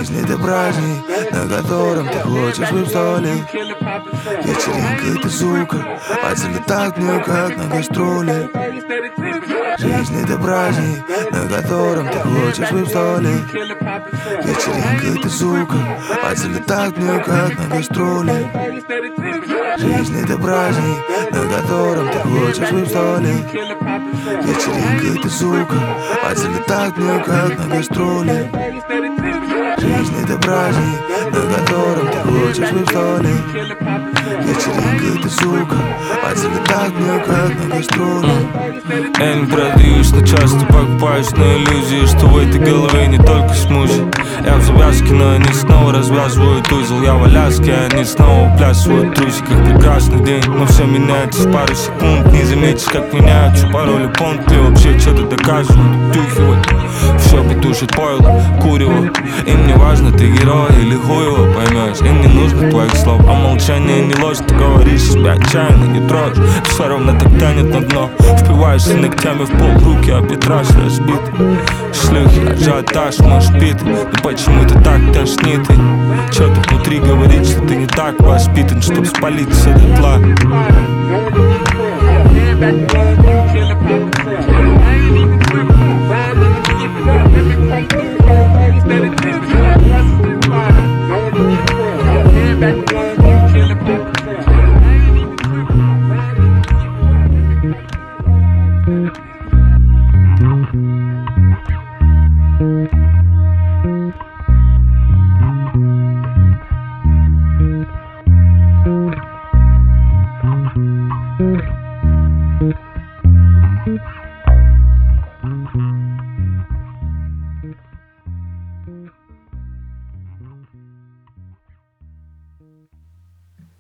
Жизнь — это праздник, на котором ты хочешь свой столик. Вечеринка — это сука, пальцы летают мне как на гастроли. Жизнь — это праздник, на котором ты хочешь свой столик. Вечеринка — это сука, пальцы летают мне как на гастроли. Жизнь — это праздник, на котором ты хочешь свой столик. Вечеринка — это сука, пальцы летают мне как на гастроли. Жизнь — это праздник, на котором ты хочешь свой столик. Вечеринка — это сука, пальцы летают мне как на гастроли. Я не продаюсь, но часто покупаюсь на иллюзии, что в этой голове не только смузи. Я в завязке, но они снова развязывают узел. Я в Аляске, они снова плясывают в трусиках. Прекрасный день, но все меняется в пару секунд. Не заметишь, как меняются пароли пункты. Вообще что-то доказывают, втюхивают. Все потушит пойло, курево. Им не важно, ты герой или хуево, поймешь. Им не нужно твоих слов, а молчание не ложь. Ты говоришь себя отчаянно, не трожь. Все равно так тянет на дно. Впиваешься ногтями в пол, руки об витраж разбиты. Шлюхи, ажиотаж, мой шпит. Да почему ты так тошнит? И что-то внутри говорит, что ты не так воспитан, чтоб спалиться дотла.